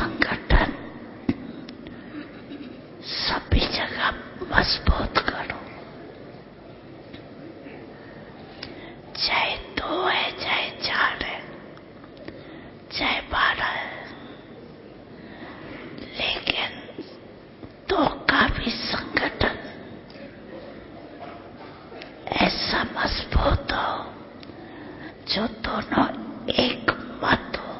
संगठन सभी जगह मजबूत करो। चाहे 2 है, चाहे 4 है, चाहे 12 है, लेकिन 2 का भी संगठन ऐसा मजबूत हो जो दोनों एक मत हो।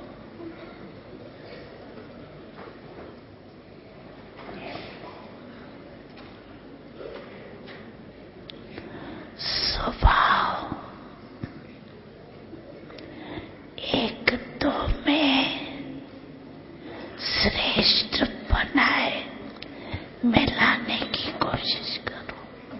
स्वभाव 1-2 में श्रेष्ठ बनाए मिलाने की कोशिश करो।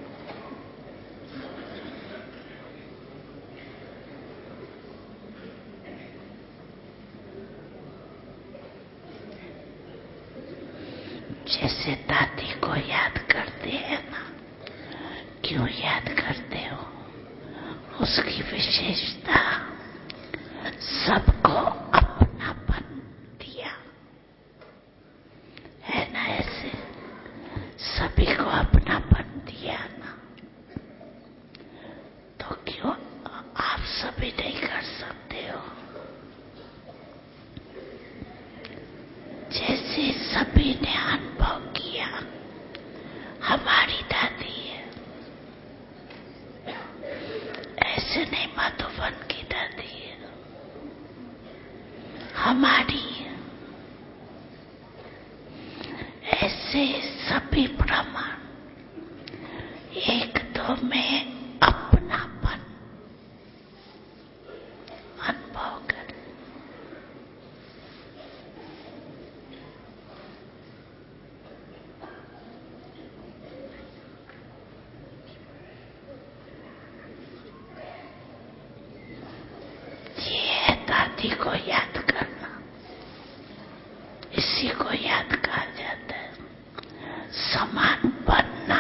जैसे दादी को याद करते हैं ना, क्यों याद करते हो? उसकी विशेषता सबको अपनापन दिया है ना, ऐसे सभी को अपनापन दिया ना, तो क्यों आप सभी नहीं कर सकते हो? जैसे सभी ने अनुभव किया, हमारी दादी है, ऐसे नहीं मधुबन की दादी है, हमारी है, ऐसे सभी प्रमाण 1-2 में अपनापन अनुभव करें। दादी को याद करना, इसी को याद कहा जाता है। समान बनना,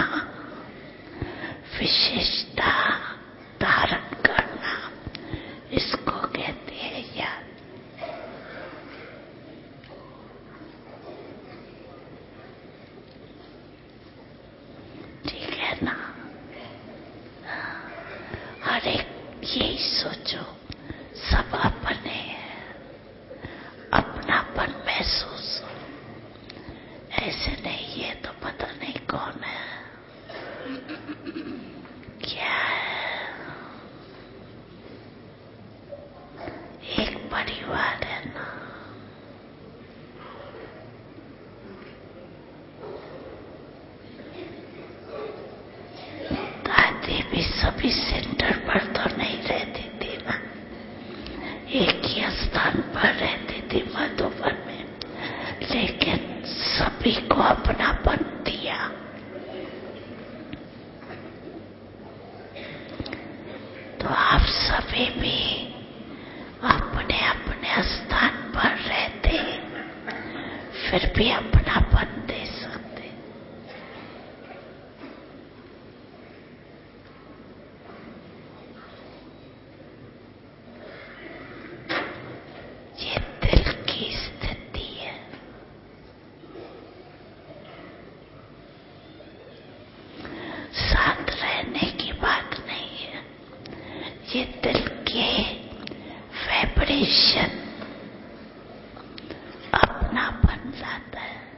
विशेषता धारण करना, इसको कहते हैं याद। ठीक है ना? हर एक यही सोचो, सब अपने हैं, अपनापन महसूस हो। ऐसे नहीं, ये तो पता नहीं कौन है, क्या है, एक परिवार है ना। दादी भी सभी सेंटर पर तो नहीं रहती थी ना, एक ही स्थान पर रहती थी मधुबन में, लेकिन सभी को अपनापन दिया। तो आप सभी भी अपने अपने स्थान पर रहते, फिर भी अपनापन दे सकते। ये दिल की स्थिति है। साथ रहने की बात नहीं है, ये दिल के वाइब्रेशन अपनापन लाता है।